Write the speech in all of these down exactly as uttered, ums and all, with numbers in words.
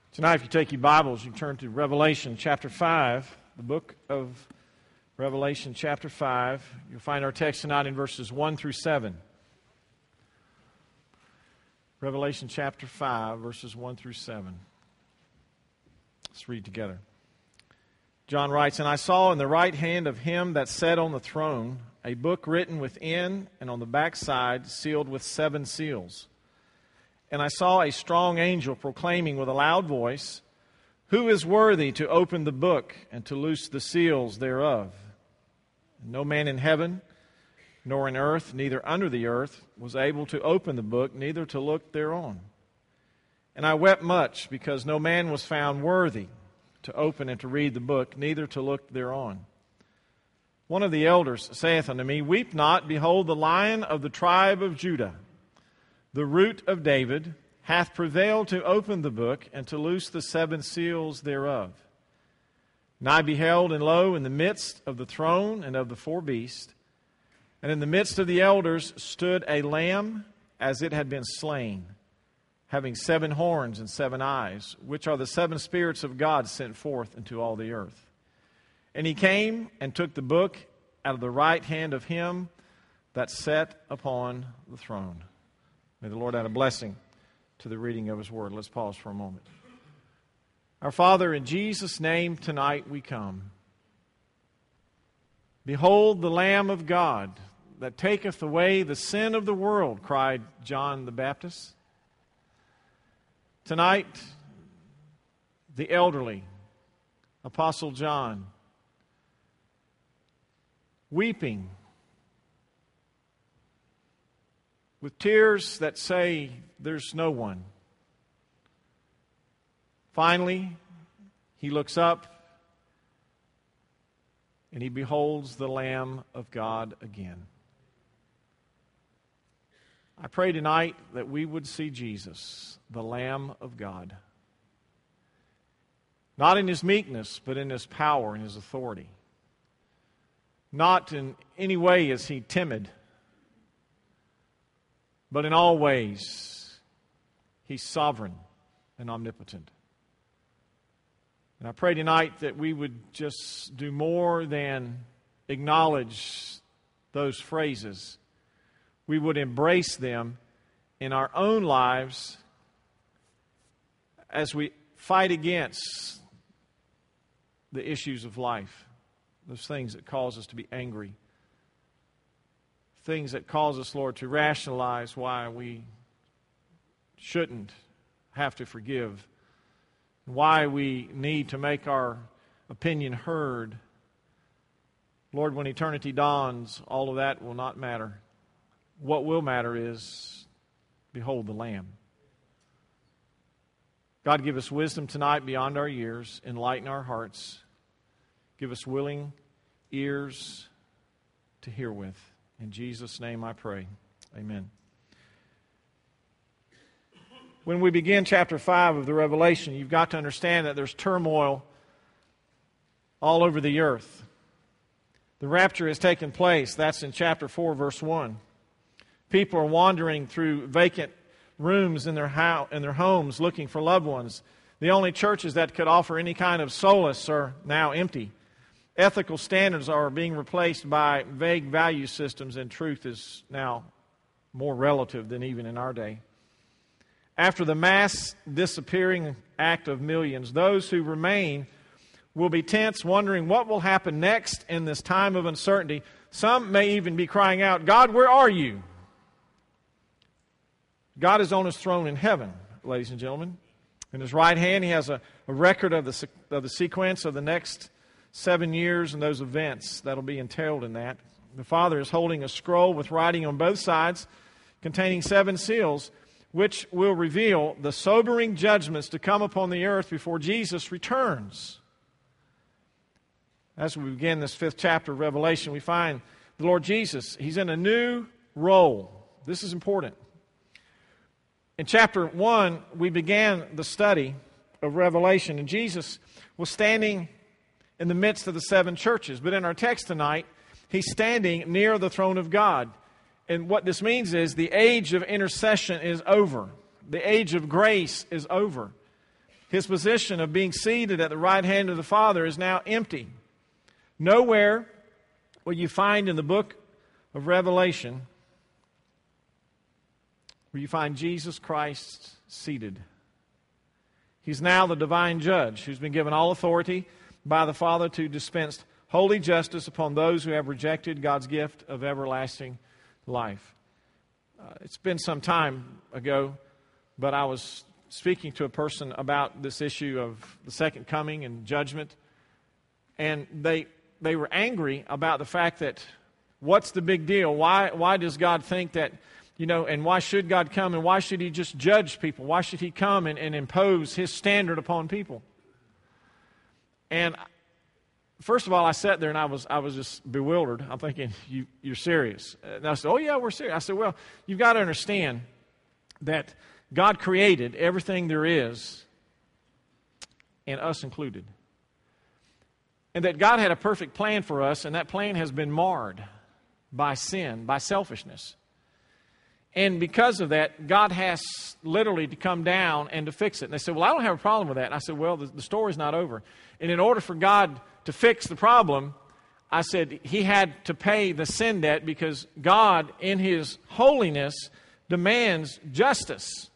Tonight, if you take your Bibles, you turn to Revelation chapter five, the book of Revelation chapter five. You'll find our text tonight in verses one through seven. Revelation chapter five, verses one through seven. Let's read together. John writes, "And I saw in the right hand of him that sat on the throne a book written within and on the backside, sealed with seven seals. And I saw a strong angel proclaiming with a loud voice, 'Who is worthy to open the book and to loose the seals thereof?' And no man in heaven, nor in earth, neither under the earth, was able to open the book, neither to look thereon. And I wept much, because no man was found worthy to open and to read the book, neither to look thereon. One of the elders saith unto me, Weep not, behold, the Lion of the tribe of Judah, the root of David, hath prevailed to open the book and to loose the seven seals thereof. And I beheld, and lo, in the midst of the throne and of the four beasts, and in the midst of the elders stood a lamb as it had been slain, having seven horns and seven eyes, which are the seven spirits of God sent forth into all the earth. And he came and took the book out of the right hand of him that sat upon the throne." May the Lord add a blessing to the reading of His Word. Let's pause for a moment. Our Father, in Jesus' name tonight we come. "Behold the Lamb of God that taketh away the sin of the world," cried John the Baptist. Tonight, the elderly, Apostle John, weeping, with tears that say there's no one. Finally, he looks up and he beholds the Lamb of God again. I pray tonight that we would see Jesus, the Lamb of God. Not in His meekness, but in His power and His authority. Not in any way is He timid, but in all ways, He's sovereign and omnipotent. And I pray tonight that we would just do more than acknowledge those phrases. We would embrace them in our own lives as we fight against the issues of life, those things that cause us to be angry, things that cause us, Lord, to rationalize why we shouldn't have to forgive, why we need to make our opinion heard. Lord, when eternity dawns, all of that will not matter. What will matter is, behold the Lamb. God, give us wisdom tonight beyond our years. Enlighten our hearts. Give us willing ears to hear with. In Jesus' name I pray. Amen. When we begin chapter five of the Revelation, you've got to understand that there's turmoil all over the earth. The rapture has taken place. That's in chapter four, verse one. People are wandering through vacant rooms in their house, in their homes looking for loved ones. The only churches that could offer any kind of solace are now empty. Ethical standards are being replaced by vague value systems, and truth is now more relative than even in our day. After the mass disappearing act of millions, those who remain will be tense, wondering what will happen next in this time of uncertainty. Some may even be crying out, "God, where are you?" God is on His throne in heaven, ladies and gentlemen. In His right hand, He has a, a record of the, of the sequence of the next seven years and those events that will be entailed in that. The Father is holding a scroll with writing on both sides containing seven seals, which will reveal the sobering judgments to come upon the earth before Jesus returns. As we begin this fifth chapter of Revelation, we find the Lord Jesus, He's in a new role. This is important. In chapter one, we began the study of Revelation, and Jesus was standing in the midst of the seven churches. But in our text tonight, He's standing near the throne of God. And what this means is the age of intercession is over. The age of grace is over. His position of being seated at the right hand of the Father is now empty. Nowhere will you find in the book of Revelation where you find Jesus Christ seated. He's now the divine judge who's been given all authority by the Father to dispense holy justice upon those who have rejected God's gift of everlasting life. Uh, it's been some time ago, but I was speaking to a person about this issue of the second coming and judgment, and they they were angry about the fact that what's the big deal? Why why does God think that, you know, and why should God come, and why should He just judge people? Why should He come and, and impose His standard upon people? And first of all, I sat there and I was I was just bewildered. I'm thinking, you, you're serious. And I said, oh yeah, we're serious. I said, well, you've got to understand that God created everything there is, and us included. And that God had a perfect plan for us, and that plan has been marred by sin, by selfishness. And because of that, God has literally to come down and to fix it. And they said, well, I don't have a problem with that. And I said, well, the, the story's not over. And in order for God to fix the problem, I said He had to pay the sin debt, because God, in His holiness, demands justice.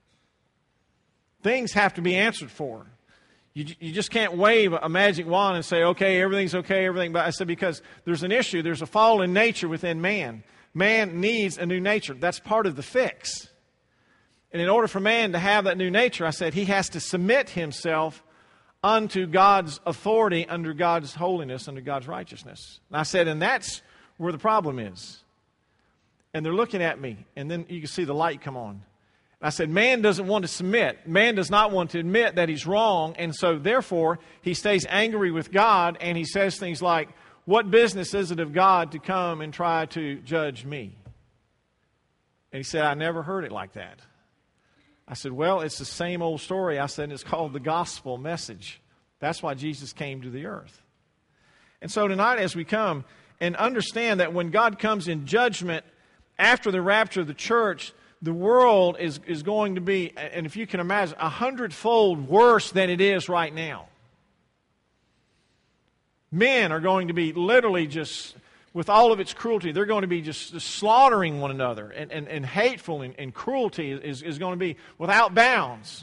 Things have to be answered for. You, you just can't wave a magic wand and say, okay, everything's okay, everything. But I said, because there's an issue. There's a fallen nature within man. Man needs a new nature. That's part of the fix. And in order for man to have that new nature, I said, he has to submit himself unto God's authority, under God's holiness, under God's righteousness. And I said, and that's where the problem is. And they're looking at me, and then you can see the light come on. I said, man doesn't want to submit. Man does not want to admit that he's wrong, and so therefore he stays angry with God, and he says things like, what business is it of God to come and try to judge me? And he said, I never heard it like that. I said, well, it's the same old story. I said, it's called the gospel message. That's why Jesus came to the earth. And so tonight as we come and understand that when God comes in judgment after the rapture of the church, the world is, is going to be, and if you can imagine, a hundredfold worse than it is right now. Men are going to be literally just, with all of its cruelty, they're going to be just, just slaughtering one another. And, and, and hateful and, and cruelty is, is going to be without bounds.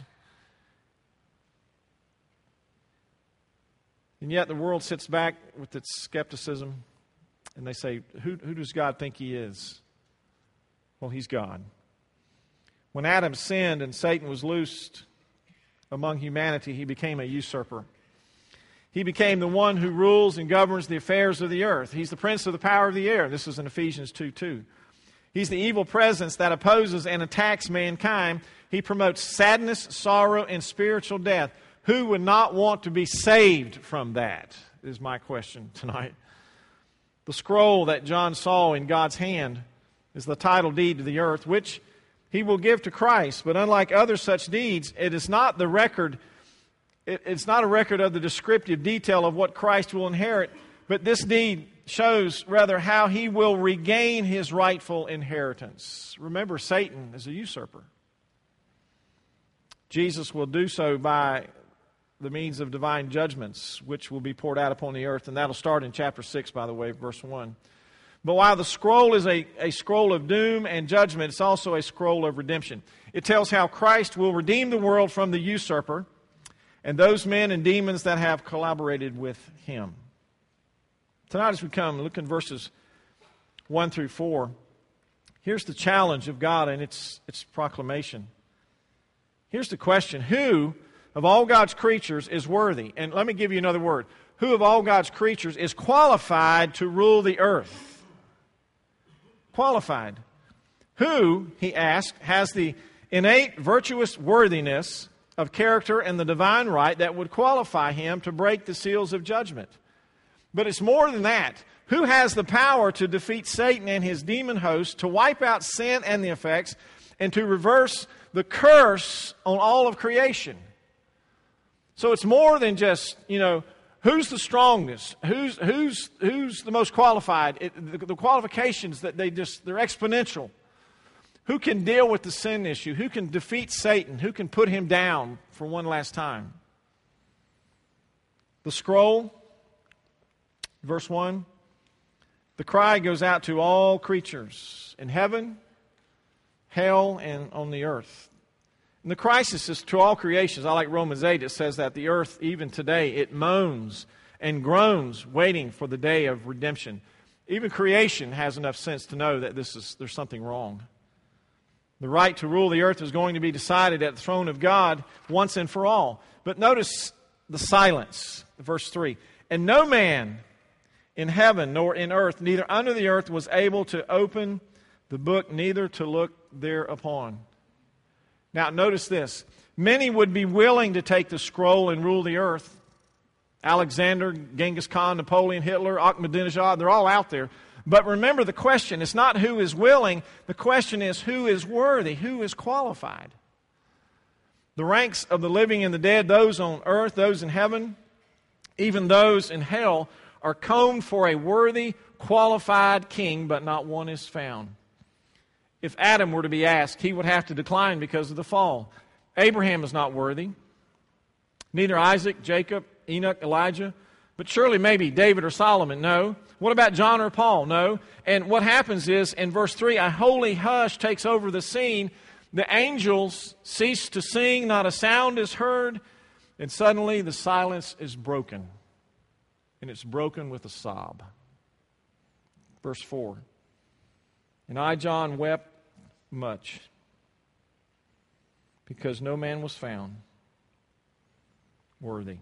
And yet the world sits back with its skepticism, and they say, who, who does God think He is? Well, He's God. When Adam sinned and Satan was loosed among humanity, he became a usurper. He became the one who rules and governs the affairs of the earth. He's the prince of the power of the air. This is in Ephesians two two. He's the evil presence that opposes and attacks mankind. He promotes sadness, sorrow, and spiritual death. Who would not want to be saved from that, is my question tonight. The scroll that John saw in God's hand is the title deed to the earth, which He will give to Christ. But unlike other such deeds, it is not the record It, it's not a record of the descriptive detail of what Christ will inherit, but this deed shows rather how He will regain His rightful inheritance. Remember, Satan is a usurper. Jesus will do so by the means of divine judgments, which will be poured out upon the earth, and that'll start in chapter six, by the way, verse one. But while the scroll is a, a scroll of doom and judgment, it's also a scroll of redemption. It tells how Christ will redeem the world from the usurper and those men and demons that have collaborated with him. Tonight as we come, look in verses one through four. Here's the challenge of God and its, its proclamation. Here's the question. Who of all God's creatures is worthy? And let me give you another word. Who of all God's creatures is qualified to rule the earth? Qualified. Who, he asked, has the innate virtuous worthiness of character and the divine right that would qualify him to break the seals of judgment? But it's more than that. Who has the power to defeat Satan and his demon host, to wipe out sin and the effects, and to reverse the curse on all of creation? So it's more than just, you know, who's the strongest? Who's who's who's the most qualified? It, the, the qualifications that they just they're exponential. Who can deal with the sin issue? Who can defeat Satan? Who can put him down for one last time? The scroll, verse one, the cry goes out to all creatures in heaven, hell, and on the earth. And the crisis is to all creations. I like Romans eight. It says that the earth, even today, it moans and groans, waiting for the day of redemption. Even creation has enough sense to know that this is there's something wrong. The right to rule the earth is going to be decided at the throne of God once and for all. But notice the silence, verse three. And no man in heaven nor in earth, neither under the earth, was able to open the book, neither to look thereupon. Now, notice this. Many would be willing to take the scroll and rule the earth. Alexander, Genghis Khan, Napoleon, Hitler, Ahmadinejad, they're all out there. But remember the question. It's not who is willing. The question is who is worthy, who is qualified. The ranks of the living and the dead, those on earth, those in heaven, even those in hell, are combed for a worthy, qualified king, but not one is found. If Adam were to be asked, he would have to decline because of the fall. Abraham is not worthy. Neither Isaac, Jacob, Enoch, Elijah. But surely maybe David or Solomon. No. What about John or Paul? No. And what happens is, in verse three, a holy hush takes over the scene. The angels cease to sing. Not a sound is heard. And suddenly the silence is broken. And it's broken with a sob. Verse four. And I, John, wept much, because no man was found worthy.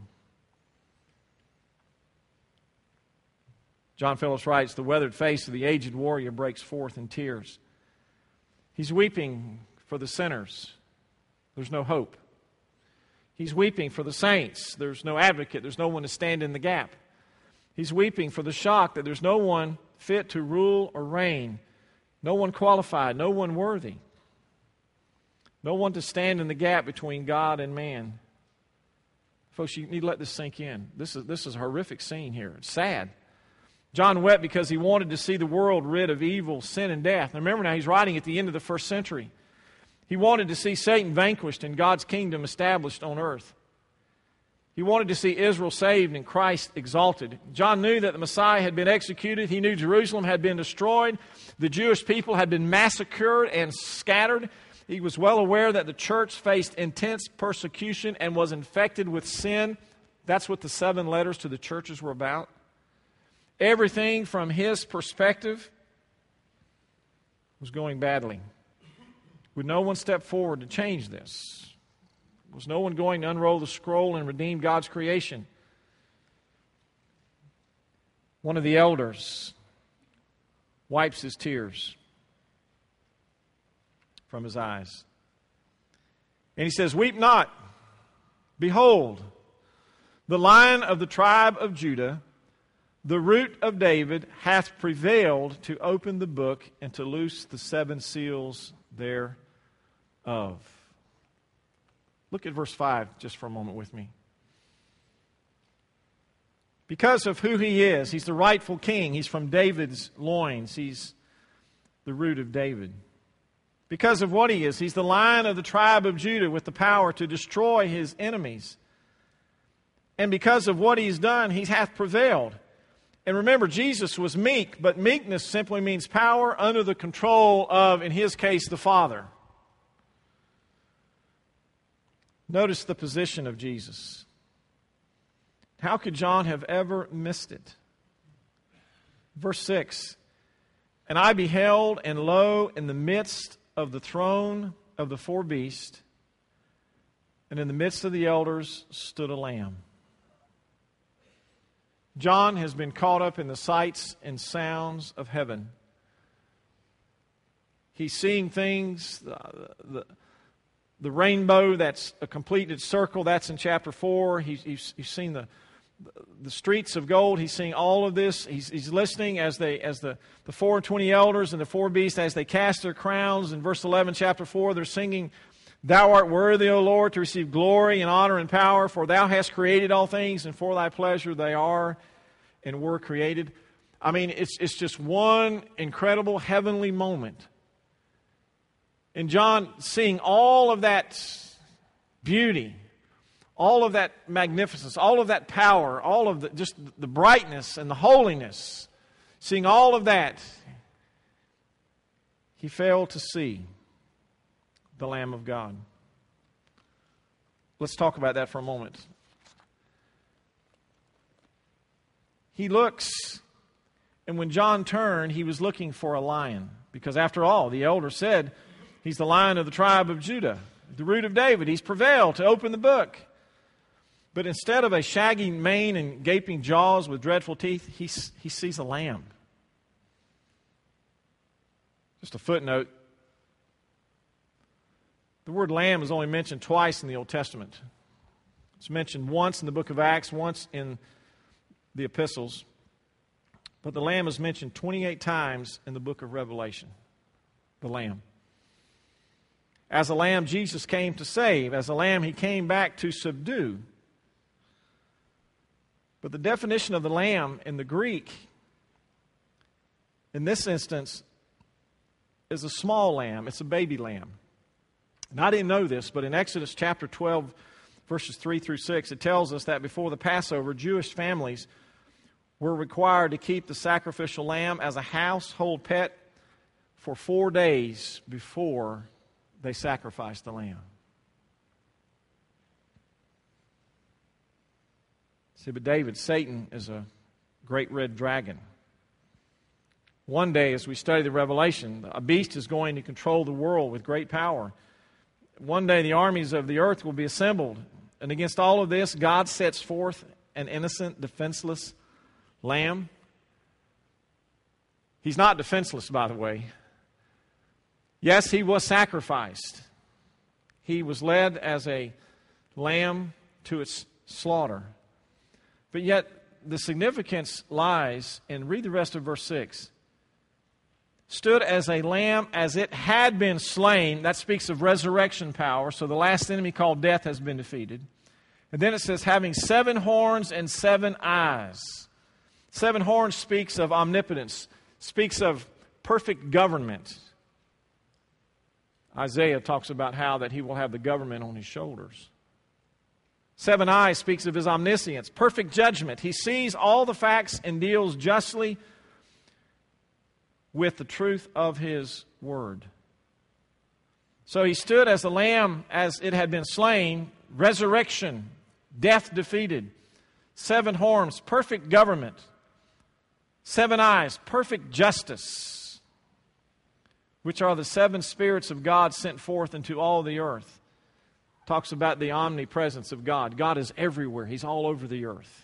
John Phillips writes, the weathered face of the aged warrior breaks forth in tears. He's weeping for the sinners. There's no hope. He's weeping for the saints. There's no advocate. There's no one to stand in the gap. He's weeping for the shock that there's no one fit to rule or reign. No one qualified, no one worthy. No one to stand in the gap between God and man. Folks, you need to let this sink in. This is, this is a horrific scene here. It's sad. John wept because he wanted to see the world rid of evil, sin, and death. Now remember now, he's writing at the end of the first century. He wanted to see Satan vanquished and God's kingdom established on earth. He wanted to see Israel saved and Christ exalted. John knew that the Messiah had been executed. He knew Jerusalem had been destroyed. The Jewish people had been massacred and scattered. He was well aware that the church faced intense persecution and was infected with sin. That's what the seven letters to the churches were about. Everything from his perspective was going badly. Would no one step forward to change this? Was no one going to unroll the scroll and redeem God's creation? One of the elders wipes his tears from his eyes. And he says, weep not. Behold, the Lion of the tribe of Judah, the Root of David, hath prevailed to open the book and to loose the seven seals thereof. Look at verse five just for a moment with me. Because of who he is, he's the rightful king. He's from David's loins. He's the root of David. Because of what he is, he's the Lion of the tribe of Judah with the power to destroy his enemies. And because of what he's done, he hath prevailed. And remember, Jesus was meek, but meekness simply means power under the control of, in his case, the Father. Notice the position of Jesus. How could John have ever missed it? Verse six, and I beheld, and lo, in the midst of the throne of the four beasts, and in the midst of the elders stood a lamb. John has been caught up in the sights and sounds of heaven. He's seeing things, the, the, the rainbow that's a completed circle, that's in chapter four. He's, he's, he's seen the, the streets of gold. He's seeing all of this. He's, he's listening as they as the, the four and twenty elders and the four beasts, as they cast their crowns. In verse eleven, chapter four, they're singing, Thou art worthy, O Lord, to receive glory and honor and power, for Thou hast created all things, and for Thy pleasure they are and were created. I mean, it's it's just one incredible heavenly moment. And John, seeing all of that beauty, all of that magnificence, all of that power, all of the, just the brightness and the holiness, seeing all of that, he failed to see the Lamb of God. Let's talk about that for a moment. He looks, and when John turned, he was looking for a lion. Because after all, the elder said, he's the Lion of the tribe of Judah, the Root of David. He's prevailed to open the book. But instead of a shaggy mane and gaping jaws with dreadful teeth, he, he sees a lamb. Just a footnote. The word lamb is only mentioned twice in the Old Testament. It's mentioned once in the book of Acts, once in the epistles. But the lamb is mentioned twenty-eight times in the book of Revelation. The lamb. As a lamb, Jesus came to save. As a lamb, he came back to subdue. But the definition of the lamb in the Greek, in this instance, is a small lamb. It's a baby lamb. And I didn't know this, but in Exodus chapter twelve, verses three through six, it tells us that before the Passover, Jewish families were required to keep the sacrificial lamb as a household pet for four days before they sacrificed the lamb. See, but David, Satan is a great red dragon. One day, as we study the Revelation, a beast is going to control the world with great power. One day, the armies of the earth will be assembled. And against all of this, God sets forth an innocent, defenseless lamb. He's not defenseless, by the way. Yes, he was sacrificed. He was led as a lamb to its slaughter. But yet, the significance lies in, read the rest of verse six. Stood as a lamb as it had been slain. That speaks of resurrection power. So the last enemy called death has been defeated. And then it says, having seven horns and seven eyes. Seven horns speaks of omnipotence, speaks of perfect government. Isaiah talks about how that he will have the government on his shoulders. Seven eyes speaks of his omniscience, perfect judgment. He sees all the facts and deals justly with the truth of his word. So he stood as the lamb as it had been slain, resurrection, death defeated, seven horns, perfect government, seven eyes, perfect justice, which are the seven spirits of God sent forth into all the earth. Talks about the omnipresence of God. God is everywhere. He's all over the earth.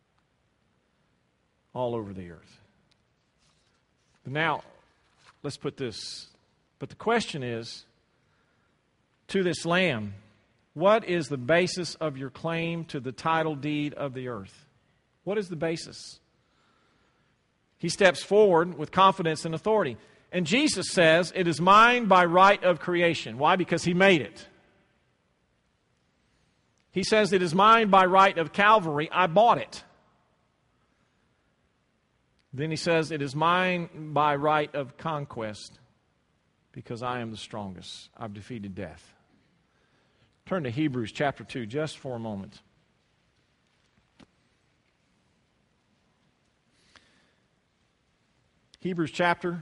All over the earth. But now, let's put this. But the question is, to this lamb, what is the basis of your claim to the title deed of the earth? What is the basis? He steps forward with confidence and authority. And Jesus says, it is mine by right of creation. Why? Because he made it. He says, it is mine by right of Calvary. I bought it. Then he says, it is mine by right of conquest because I am the strongest. I've defeated death. Turn to Hebrews chapter two just for a moment. Hebrews chapter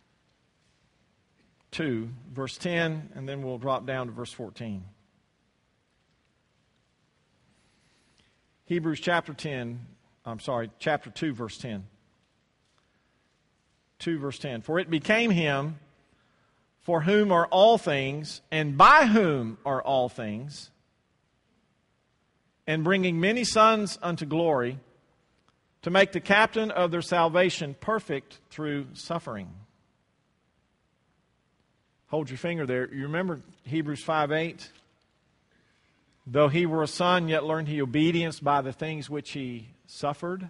two, verse ten, and then we'll drop down to verse fourteen. Hebrews chapter ten, I'm sorry, chapter two, verse ten. two, verse ten. For it became him for whom are all things, and by whom are all things, and bringing many sons unto glory, to make the captain of their salvation perfect through suffering. Hold your finger there. You remember Hebrews five eight? Though he were a son, yet learned he obedience by the things which he suffered.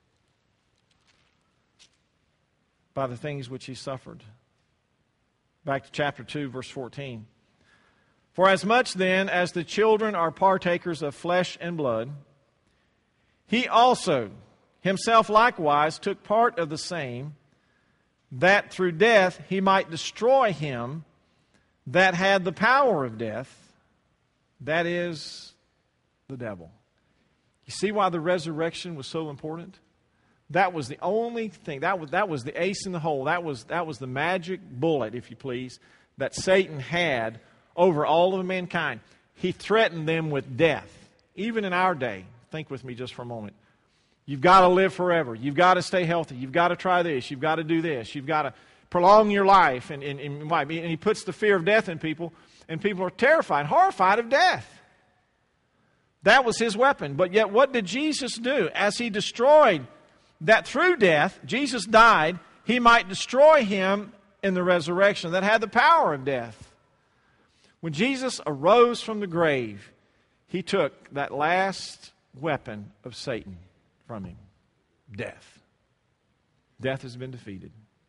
By the things which he suffered. Back to chapter two, verse fourteen. For as much then as the children are partakers of flesh and blood, he also himself likewise took part of the same, that through death he might destroy him that had the power of death, that is the devil. You see why the resurrection was so important? That was the only thing, that was, that was the ace in the hole, that was, that was the magic bullet, if you please, that Satan had over all of mankind. He threatened them with death. Even in our day, think with me just for a moment. You've got to live forever. You've got to stay healthy. You've got to try this. You've got to do this. You've got to prolong your life. And, and, and, and he puts the fear of death in people, and people are terrified, horrified of death. That was his weapon. But yet what did Jesus do? As he destroyed that through death, Jesus died, he might destroy him in the resurrection that had the power of death. When Jesus arose from the grave, he took that last weapon of Satan from him, death. Death has been defeated.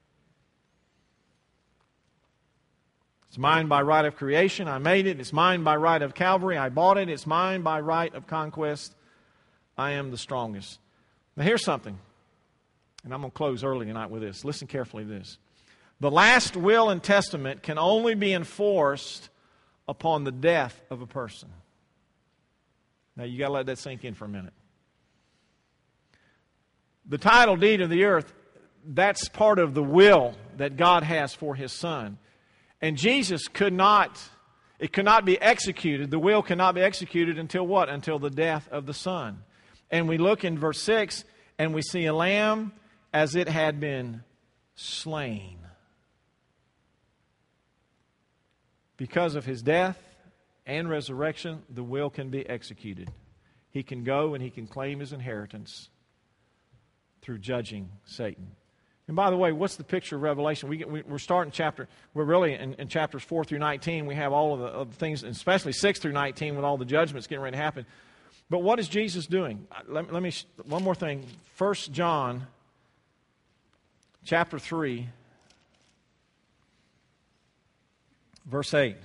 It's mine by right of creation. I made it. It's mine by right of Calvary. I bought it. It's mine by right of conquest. I am the strongest. Now here's something. And I'm going to close early tonight with this. Listen carefully to this. The last will and testament can only be enforced upon the death of a person. Now you got to let that sink in for a minute. The title deed of the earth, that's part of the will that God has for His Son. And Jesus could not, it could not be executed, the will cannot be executed until what? Until the death of the Son. And we look in verse six and we see a lamb as it had been slain. Because of His death and resurrection, the will can be executed. He can go and he can claim his inheritance through judging Satan. And by the way, what's the picture of Revelation? We, we, we're starting chapter, we're really in, in chapters four through nineteen. We have all of the, of the things, especially six through nineteen, when all the judgments getting ready to happen. But what is Jesus doing? Let, let me, one more thing. First John chapter three, verse eight.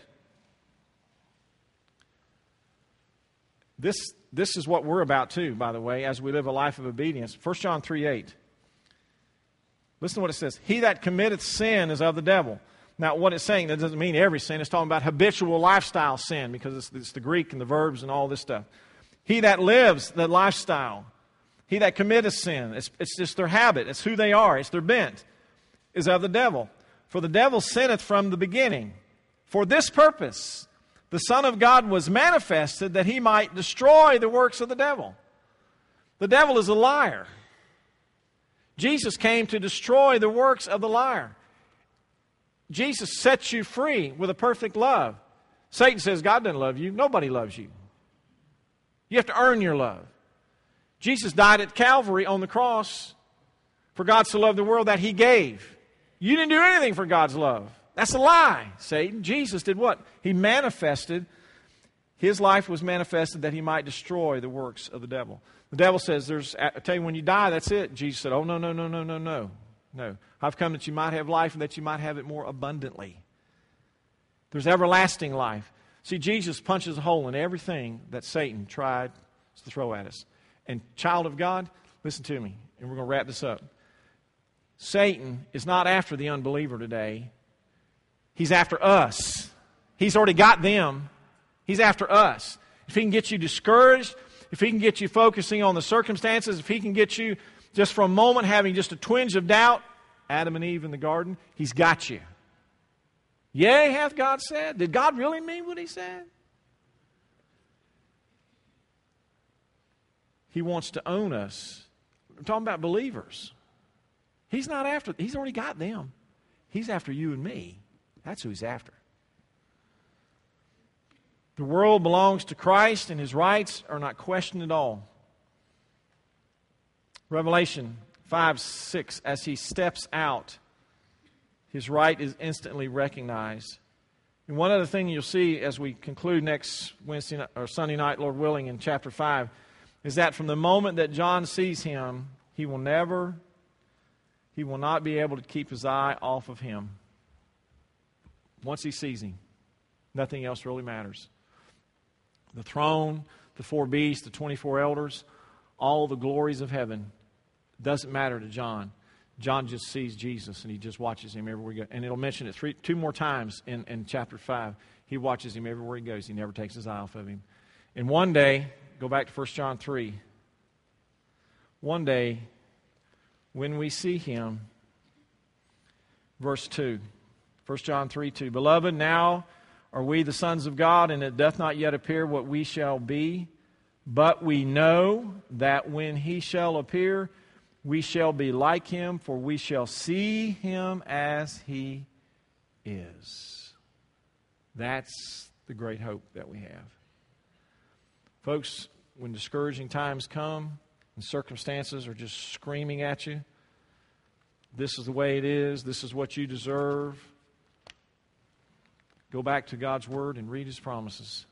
This, this is what we're about too, by the way, as we live a life of obedience. First John three eight. Listen to what it says. He that committeth sin is of the devil. Now, what it's saying, that doesn't mean every sin. It's talking about habitual lifestyle sin, because it's, it's the Greek and the verbs and all this stuff. He that lives the lifestyle, he that committeth sin, it's, it's just their habit. It's who they are. It's their bent, is of the devil. For the devil sinneth from the beginning. For this purpose, the Son of God was manifested, that He might destroy the works of the devil. The devil is a liar. Jesus came to destroy the works of the liar. Jesus sets you free with a perfect love. Satan says God doesn't love you. Nobody loves you. You have to earn your love. Jesus died at Calvary on the cross. For God so loved the world that He gave. You didn't do anything for God's love. That's a lie, Satan. Jesus did what? He manifested, His life was manifested that He might destroy the works of the devil. The devil says, "There's, I tell you, when you die, that's it." Jesus said, "Oh, no, no, no, no, no, no. No. I've come that you might have life and that you might have it more abundantly." There's everlasting life. See, Jesus punches a hole in everything that Satan tried to throw at us. And child of God, listen to me, and we're going to wrap this up. Satan is not after the unbeliever today. He's after us. He's already got them. He's after us. If he can get you discouraged, if he can get you focusing on the circumstances, if he can get you just for a moment having just a twinge of doubt, Adam and Eve in the garden, he's got you. Yea, hath God said? Did God really mean what He said? He wants to own us. I'm talking about believers. He's not after, He's already got them. He's after you and me. That's who He's after. The world belongs to Christ, and His rights are not questioned at all. Revelation five six, as He steps out, His right is instantly recognized. And one other thing you'll see as we conclude next Wednesday night, or Sunday night, Lord willing, in chapter five, is that from the moment that John sees Him, he will never, he will not be able to keep his eye off of Him. Once he sees Him, nothing else really matters. The throne, the four beasts, the twenty-four elders, all the glories of heaven, doesn't matter to John. John just sees Jesus, and he just watches him everywhere he goes. And it'll mention it three, two more times in, in chapter five. He watches him everywhere he goes. He never takes his eye off of him. And one day, go back to First John three. One day, when we see him, verse two, First John three two, Beloved, now are we the sons of God, and it doth not yet appear what we shall be. But we know that when he shall appear, we shall be like him, for we shall see him as he is. That's the great hope that we have. Folks, when discouraging times come and circumstances are just screaming at you, this is the way it is, this is what you deserve, go back to God's Word and read His promises.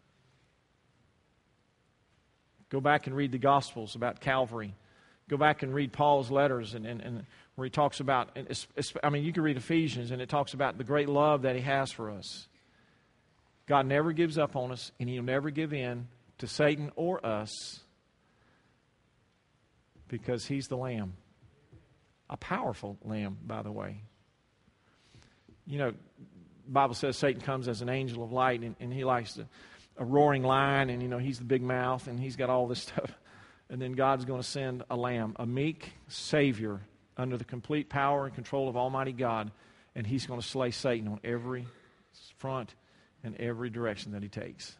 Go back and read the Gospels about Calvary. Go back and read Paul's letters and, and, and where he talks about, and it's, it's, I mean, you can read Ephesians and it talks about the great love that He has for us. God never gives up on us, and He'll never give in to Satan or us, because He's the Lamb. A powerful Lamb, by the way. You know, the Bible says Satan comes as an angel of light, and, and he likes to, a roaring lion, and, you know, he's the big mouth, and he's got all this stuff. And then God's going to send a lamb, a meek Savior under the complete power and control of Almighty God, and He's going to slay Satan on every front and every direction that he takes.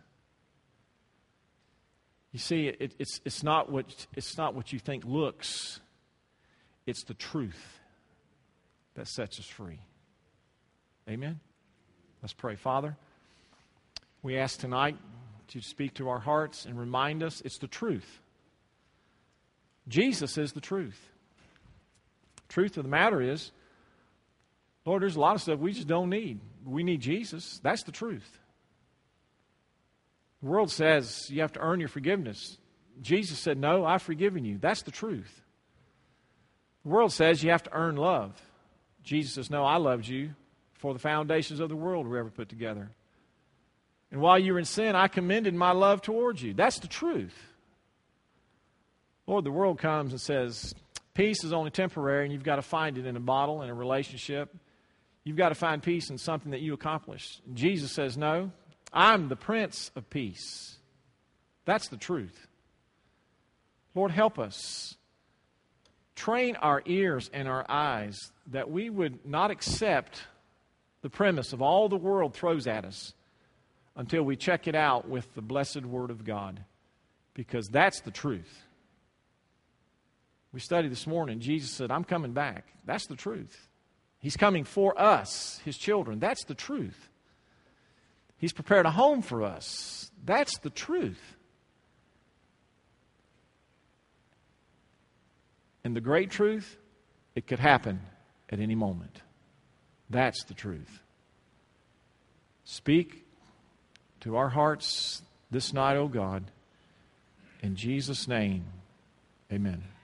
You see, it, it's, it's, not what, it's not what you think looks. It's the truth that sets us free. Amen? Let's pray. Father, we ask tonight to speak to our hearts and remind us it's the truth. Jesus is the truth. Truth of the matter is, Lord, there's a lot of stuff we just don't need. We need Jesus. That's the truth. The world says you have to earn your forgiveness. Jesus said, no, I've forgiven you. That's the truth. The world says you have to earn love. Jesus says, no, I loved you before the foundations of the world were ever put together. And while you were in sin, I commended my love towards you. That's the truth. Lord, the world comes and says, peace is only temporary, and you've got to find it in a bottle, in a relationship. You've got to find peace in something that you accomplish. And Jesus says, no, I'm the Prince of Peace. That's the truth. Lord, help us. Train our ears and our eyes that we would not accept the premise of all the world throws at us until we check it out with the blessed Word of God, because that's the truth. We studied this morning, Jesus said, I'm coming back. That's the truth. He's coming for us, His children. That's the truth. He's prepared a home for us. That's the truth. And the great truth, it could happen at any moment. That's the truth. Speak to our hearts this night, O God. In Jesus' name, amen.